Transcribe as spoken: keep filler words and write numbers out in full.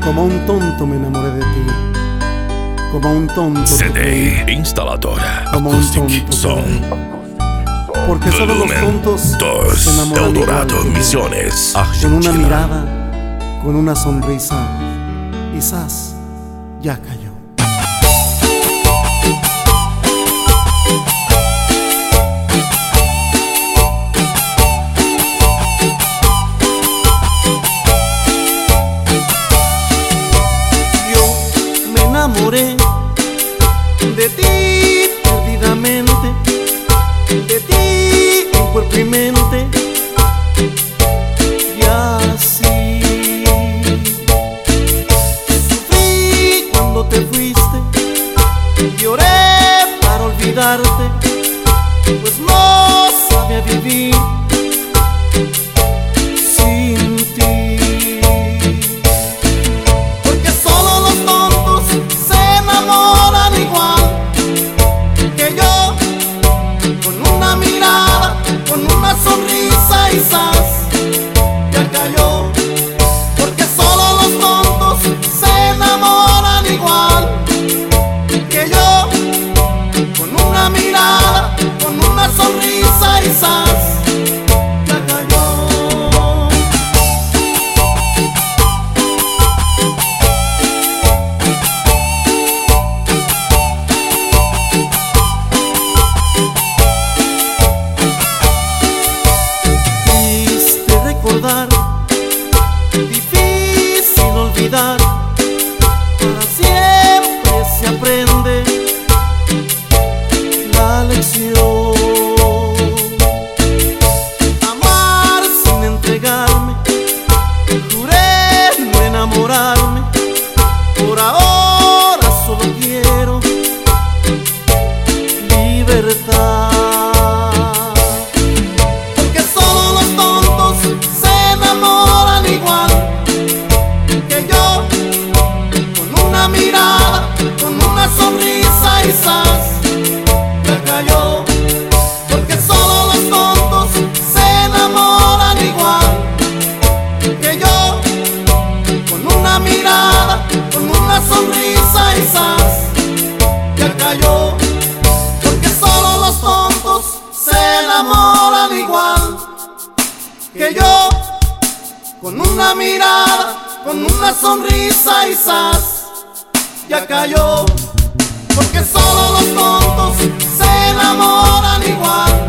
Como un tonto me enamoré de ti. Como un tonto. C D Instaladora Como un Acoustic tonto. Son. Porque solo los Volumen tontos se dos. enamoran Eldorado igual. Misiones, Con una Argentina. mirada, con una sonrisa, quizás ya cayó. Yo me enamoré de ti perdidamente, de ti en cuerpo y mente, y así sufrí cuando te fuiste, lloré para olvidarte, pues no sabía vivir sin ti. Porque solo los tontos se enamoran igual que yo, con una mirada, con una sonrisa y zas, ya cayó. Porque solo los tontos se enamoran igual que yo, con una mirada, con una sonrisa y zas, ya cayó. Triste recordar, difícil olvidar, para siempre se aprende la lección. Amar sin entregarme, juré no enamorarme, por ahora solo quiero libertad. Porque solo los tontos se enamoran igual que yo, con una mirada, con una sonrisa y zas, ya cayó. Porque solo los tontos se enamoran igual que yo, con una mirada, con una sonrisa y zas, ya cayó. Porque solo los tontos se enamoran igual que yo, con una mirada, con una sonrisa y zas, ya cayó. Porque solo los tontos se enamoran igual